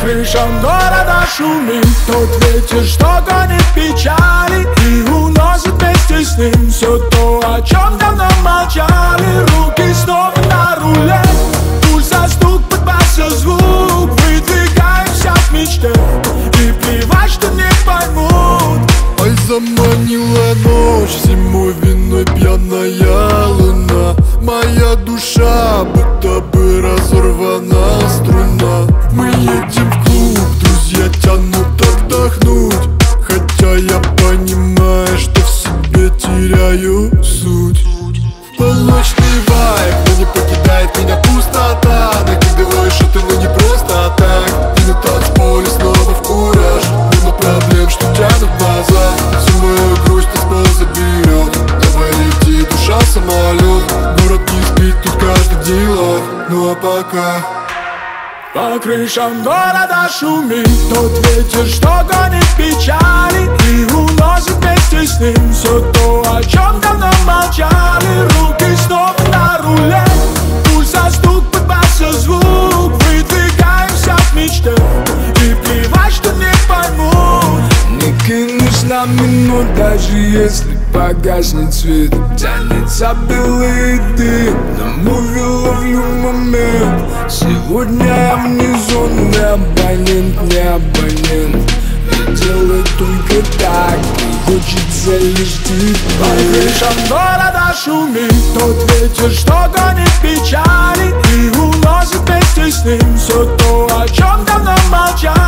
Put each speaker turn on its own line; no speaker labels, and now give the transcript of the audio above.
крышам города шумит тот ветер, что гонит печали и уносит вместе с ним все то, о чем давно молчали. Руки снова на руле, пульс за стук, подбался звук. Выдвигаемся к мечте, и плевать, что не поймут.
Ай, заманила ночь, зимой виной пьяная луна. Моя душа будто бы разорвана струна. Мы едем в клуб, друзья тянут отдохнуть, хотя я понимаю, что в себе теряю суть. Полночный вайб, но не покидает меня пустота. Накидываю шуты, но не просто так. И на танцполе снова в кураж, мимо проблем, что тянут назад. Всю мою грусть танцпол заберет, давай лети, душа самолет. Город не спит, тут каждый делает, ну а пока
по крышам города шумит тот ветер, что гонит печали и уносит вместе с ним все то, о чем давно молчали. Руки снова на руле, пульс за стук, подбался звук. Выдвигаемся к мечте, и плевать, что не поймут. Не кинусь на минут, даже если погаснет свет. Тянется белый дым, на муви ловлю момент. Сегодня я внизу, не абонент, не абонент. И делай только так, и хочется лишь тебя. По крышам города шумит тот ветер, что гонит печали и уносит вместе с ним все то, о чем давно молчали.